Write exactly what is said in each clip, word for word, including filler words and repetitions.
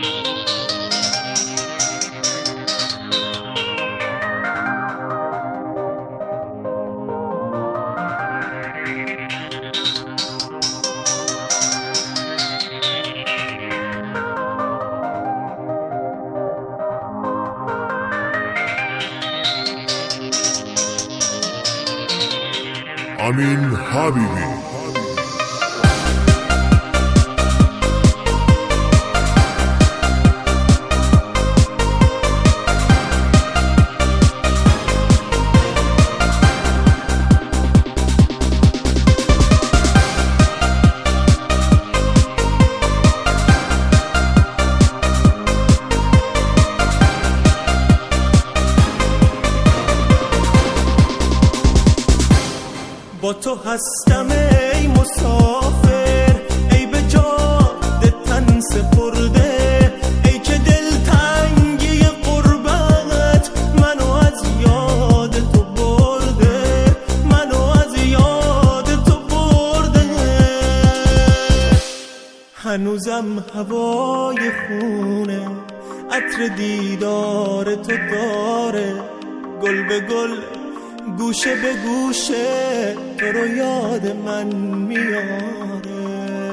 امین حبیبی. با تو هستم ای مسافر، ای به جاده تن سپرده، ای که دلتنگی غربت منو از یاد تو برده، منو از یاد تو برده. هنوزم هوای خونه عطر دیدار تو داره، گل به گل گوشه به گوشه تو رو یاد من میاره.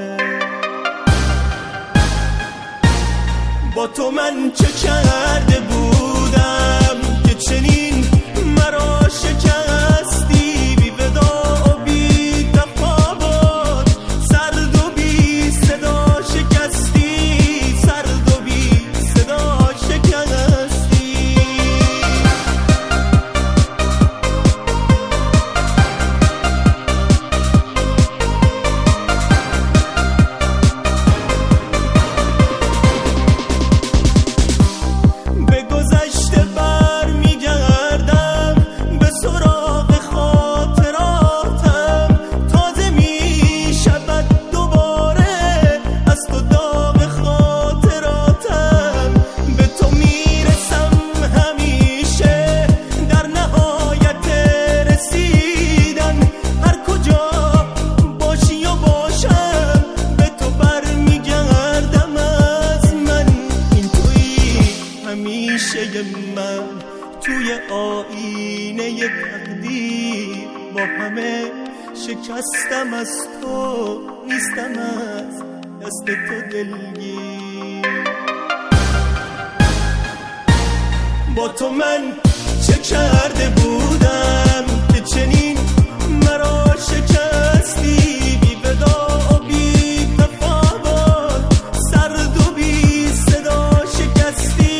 با تو من چه کرده بودم که چنین مرا شکستی، بی وداع و بی تفاوت، سرد و بی صدا شکستی، سرد و بی صدا شکستی. من توی آینه تقدیر با همه شکستم، از تو نیستم، از دست تو دلگیر. با تو من چه کرده بودم که چنین مرا شکستی، بی وداع و بی تفاوت، سرد و بی صدا شکستی،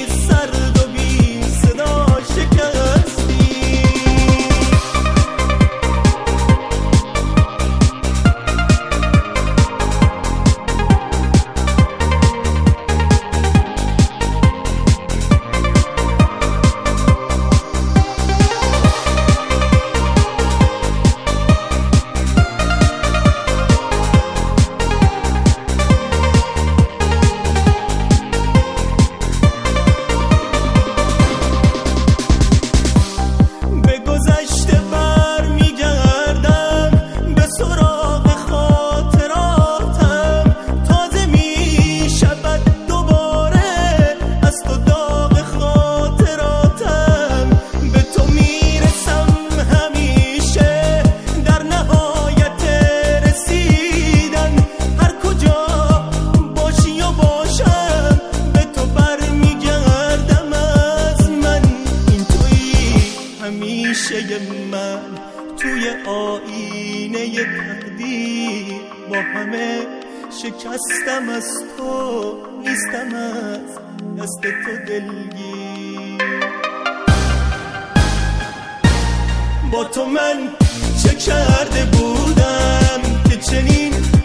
من توی آینه تقدیر با همه شکستم، از تو نیستم، از دست تو دلگیر. با تو من چه کرده بودم که چنین